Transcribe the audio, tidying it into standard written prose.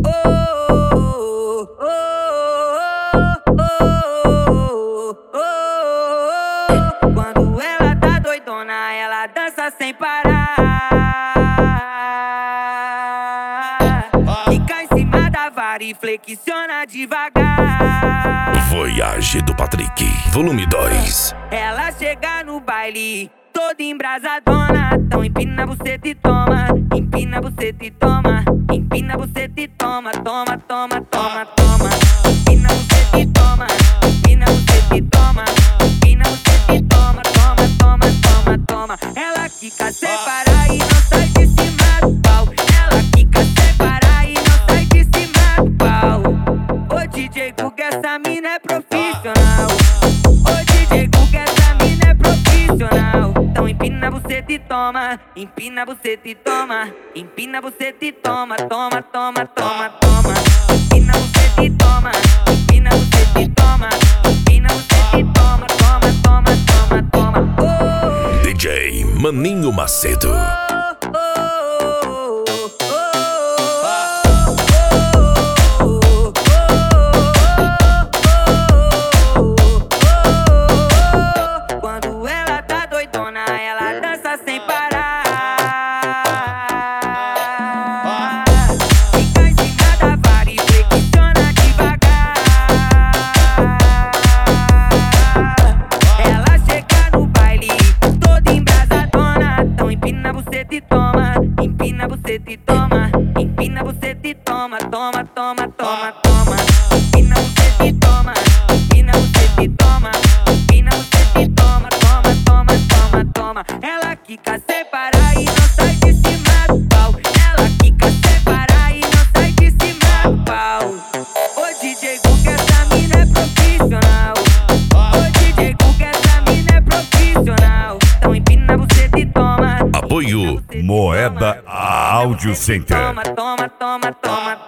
Quando ela tá doidona, ela dança sem parar. Fica em cima da vara e flexiona devagar. Voyage do Patrick, volume 2. Ela chega no baile toda embrasadona. Então empina você e toma, empina você e toma, empina você e toma, toma, toma, toma, toma. Empina você e toma, empina você e toma, empina você e toma, toma, toma, toma, toma. Ela quica sem parar e não sai de cima do pau. Ela quica sem parar e não sai de cima do pau. Ô DJ Guga, essa mina é profissional. Ô DJ Guga, essa mina é profissional. Então empina você e toma, empina você e toma, empina você e toma, toma, toma, toma, toma. Empina você e toma, empina você e toma, empina você e toma, toma, toma, toma, toma. Oh, DJ Maninho Macedo. quando ela tá doidona, ela dança sem parar. Fica em cima da vara e flexiona devagar. Ela chega no baile toda embrasadona. Então empina você e toma, empina você e toma, empina você e toma, toma, toma, toma, toma. Empina você e toma, empina você e toma, empina você e toma, toma, toma, toma, toma. Ela quica sem parar e não sai de cima do pau. Ela quica sem parar e não sai de cima do pau. Ô DJ Guga, essa mina é profissional. Ô DJ Guga, essa mina é profissional. Então empina você e toma. Apoio Moeda Áudio Center. Toma, toma, toma, toma.